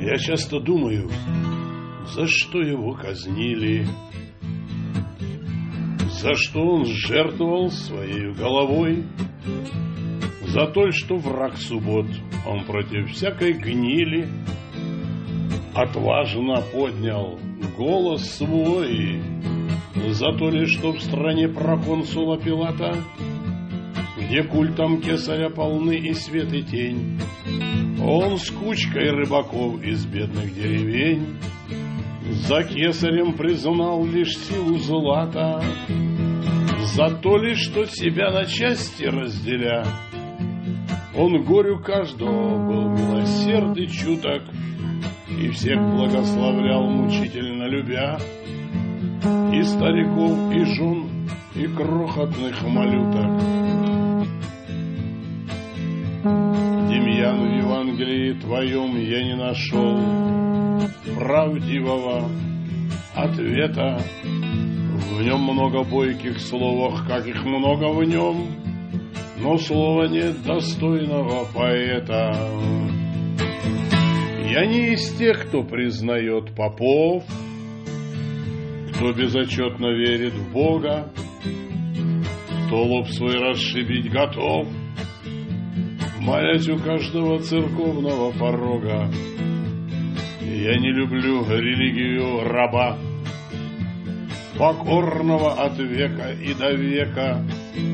Я часто думаю, за что его казнили, за что он жертвовал своей головой, за то, что враг суббот, он против всякой гнили отважно поднял голос свой, за то ли, что в стране проконсула Пилата, где культом кесаря полны и свет, и тень, он с кучкой рыбаков из бедных деревень за кесарем признал лишь силу злата, за то ли, что себя на части разделя, он горю каждого был милосерд и чуток, и всех благословлял мучительно любя, и стариков, и жен, и крохотных малюток. Демьян, в Евангелии твоем я не нашел правдивого ответа. В нем много бойких слов, как их много в нем, но слова нет достойного поэта. Я не из тех, кто признает попов, кто безотчетно верит в Бога, кто лоб свой расшибить готов, молясь у каждого церковного порога. Я не люблю религию раба, покорного от века и до века,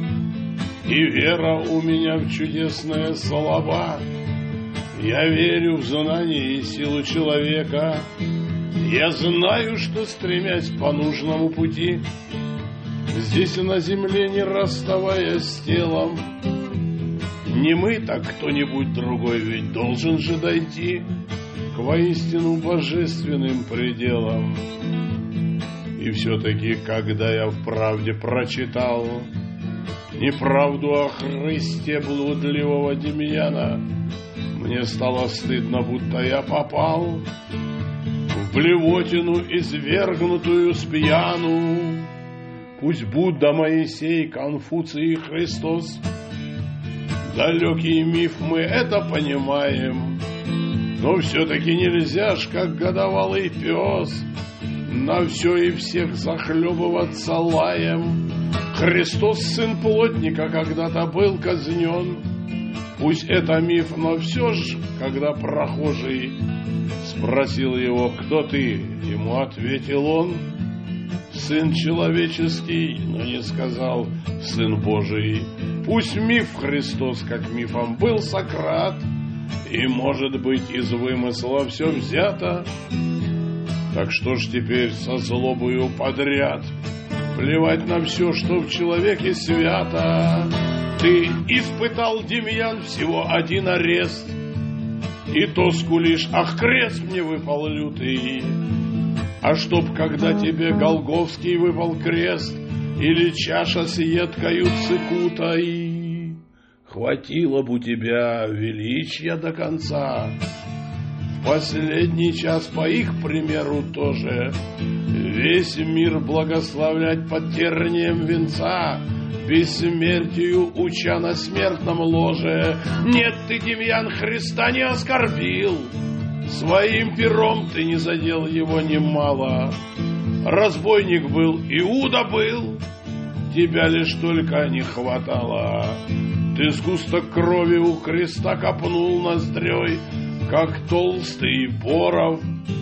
и вера у меня в чудесные слова. Я верю в знание и силу человека. Я знаю, что, стремясь по нужному пути, здесь на земле, не расставаясь с телом, не мы, так кто-нибудь другой ведь должен же дойти к воистину божественным пределам. И все-таки, когда я в правде прочитал неправду о Христе блудливого Демьяна, мне стало стыдно, будто я попал в блевотину, извергнутую с пьяну. Пусть Будда, Моисей, Конфуций и Христос — далекий миф, мы это понимаем, но все-таки нельзя ж, как годовалый пес, на все и всех захлебываться лаем. Христос, сын плотника, когда-то был казнен. Пусть это миф, но все ж, когда прохожий спросил его: кто ты? Ему ответил он: сын человеческий, но не сказал сын Божий. Пусть миф Христос, как мифом был Сократ, и, может быть, из вымысла все взято. Так что ж теперь со злобою подряд плевать на все, что в человеке свято? Ты испытал, Демьян, всего один арест, и то скулишь: ах, крест мне выпал лютый. А чтоб, когда тебе Голгофский выпал крест, или чаша с едкою цикутой, хватило бы у тебя величия до конца, в последний час, по их примеру тоже, весь мир благословлять под тернием венца, бессмертию уча на смертном ложе. Нет, ты, Демьян, Христа не оскорбил, своим пером ты не задел его немало. Разбойник был, Иуда был, тебя лишь только не хватало. Ты сгусток крови у креста копнул ноздрёй, как толстый Боров.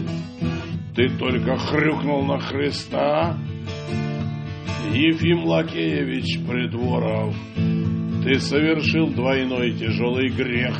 Ты только хрюкнул на Христа, Ефим Лакеевич Придворов. Ты совершил двойной тяжелый грех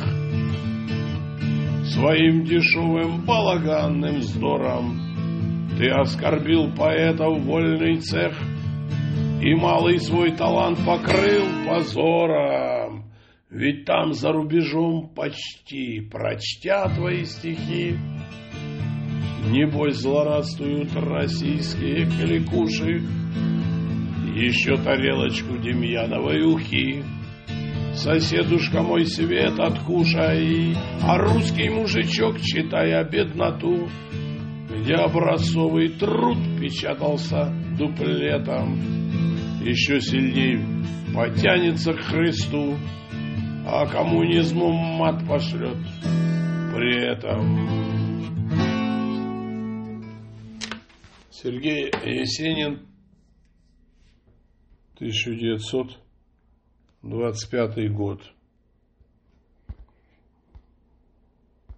своим дешевым балаганным вздором. Ты оскорбил поэтов вольный цех и малый свой талант покрыл позором. Ведь там за рубежом, почти прочтя твои стихи, небось злорадствуют российские кликуши. Еще тарелочку демьяновой ухи, соседушка, мой свет откушай, а русский мужичок, читая бедноту, где образцовый труд печатался дуплетом, еще сильней потянется к Христу, а коммунизму мат пошлет при этом. Сергей Есенин, 1925 год.